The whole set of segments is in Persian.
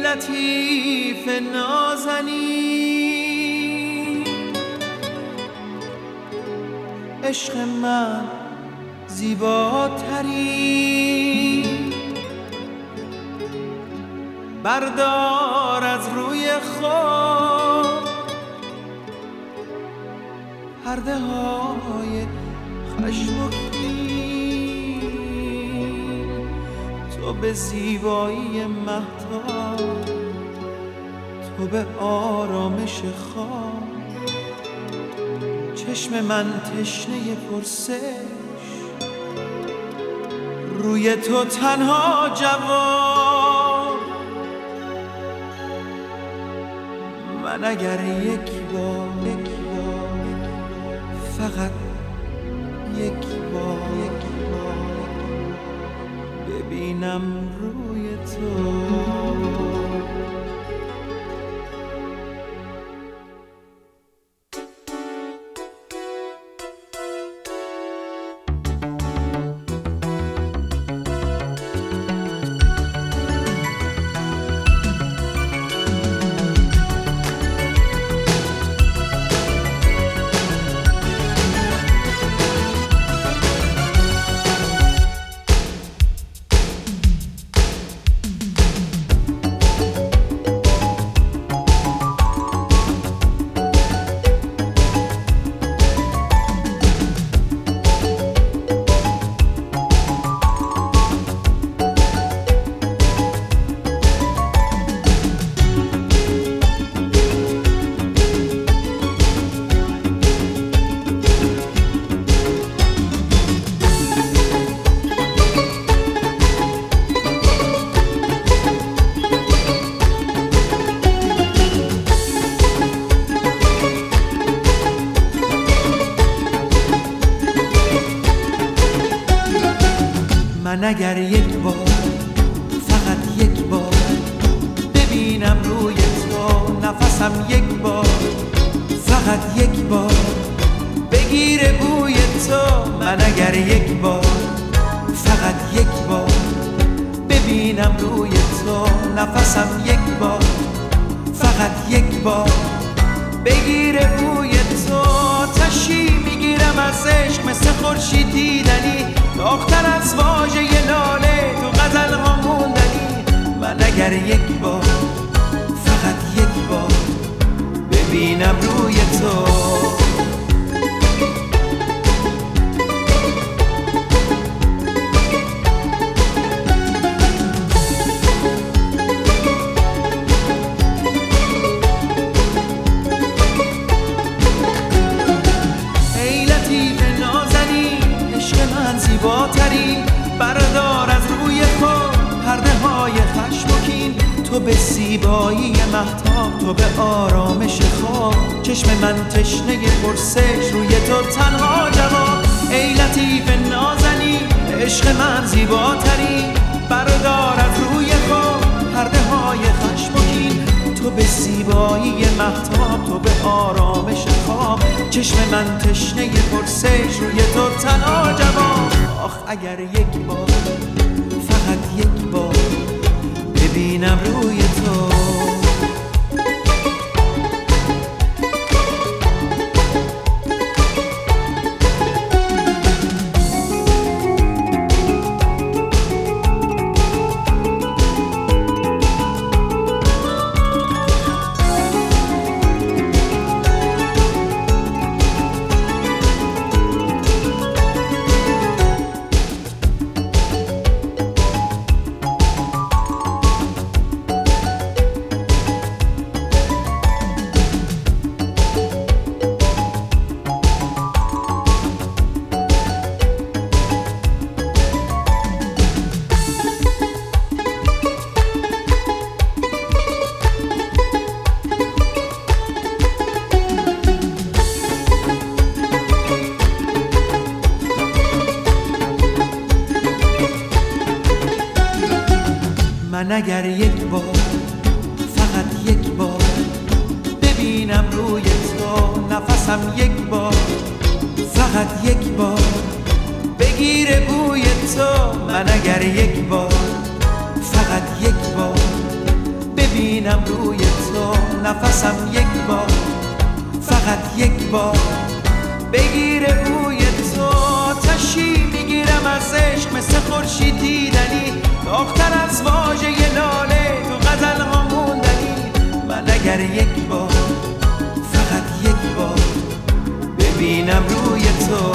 لطیف نازنین، عشق من زیباترین، بردار از روی خود پرده های خشم و کین. تو به زیبایی مهتاب، تو به آرامش خواب، چشم من تشنه پرسش، روی تو تنها جواب. من اگر یک بار فقط یک بار ببینم روی تو، من اگر یک بار فقط یک بار ببینم روی تو، نفسم یک بار فقط یک بار بگیره بوی تو. من اگر یک بار فقط یک بار ببینم روی تو، نفسم یک بار فقط یک بار بگیره بوی تو. تشی میگیرم از عشق مثل خورشید دیدنی، داغ‌تر از واژه لاله تو غزل ها موندنی. من اگر یک بار فقط یک بار ببینم روی تو، بردار از روی خود پرده های خشم و کین. تو به زیبایی مهتاب، تو به آرامش خواب، چشم من تشنه پرسش، روی تو تنها جواب. ای لطیف نازنین، عشق من زیباترین، بردار از روی خود پرده های خشم و کین. تو به زیبایی مهتاب، تو به آرامش خواب، چشم من تشنه پرسش، روی تو تنها جواب. آخ اگر یک بار فقط یک بار ببینم روی تو. من اگر یک بار فقط یک بار ببینم روی تو، نفسم یک بار فقط یک بار بگیره بوی تو. من اگر یک بار فقط یک بار ببینم روی تو نفسم یک بار، فقط یک بار بگیره بوی تو. آتشی میگیرم از عشق مثل خورشید دیدنی، داغ‌تر از واژه لاله تو غزل ها موندنی. من اگر یک بار، فقط یک بار ببینم روی تو.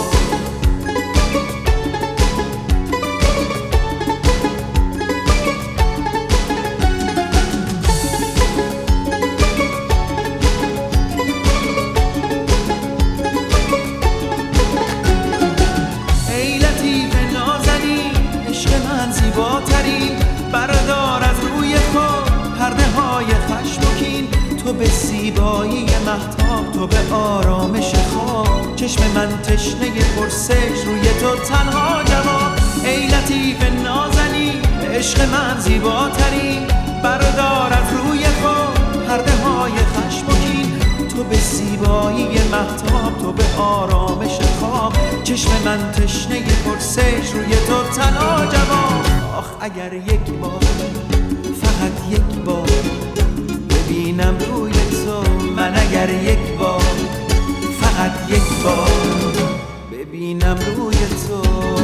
زیباترین بردار از روی خود پرده های خشمگین، تو به زیبایی مهتاب، تو به آرامش خواب. چشم من تشنه پرسش، روی تو تنها جواب. ای لطیف نازنین عشق من زیباترین بردار از روی خود پرده های خشمگین، تو به زیبایی مهتاب، تو به آرامش خواب. چشم من تشنه پرسش، روی تو تنها جواب. آخ اگر یک بار، فقط یک بار ببینم روی تو. من اگر یک بار، فقط یک بار ببینم روی تو.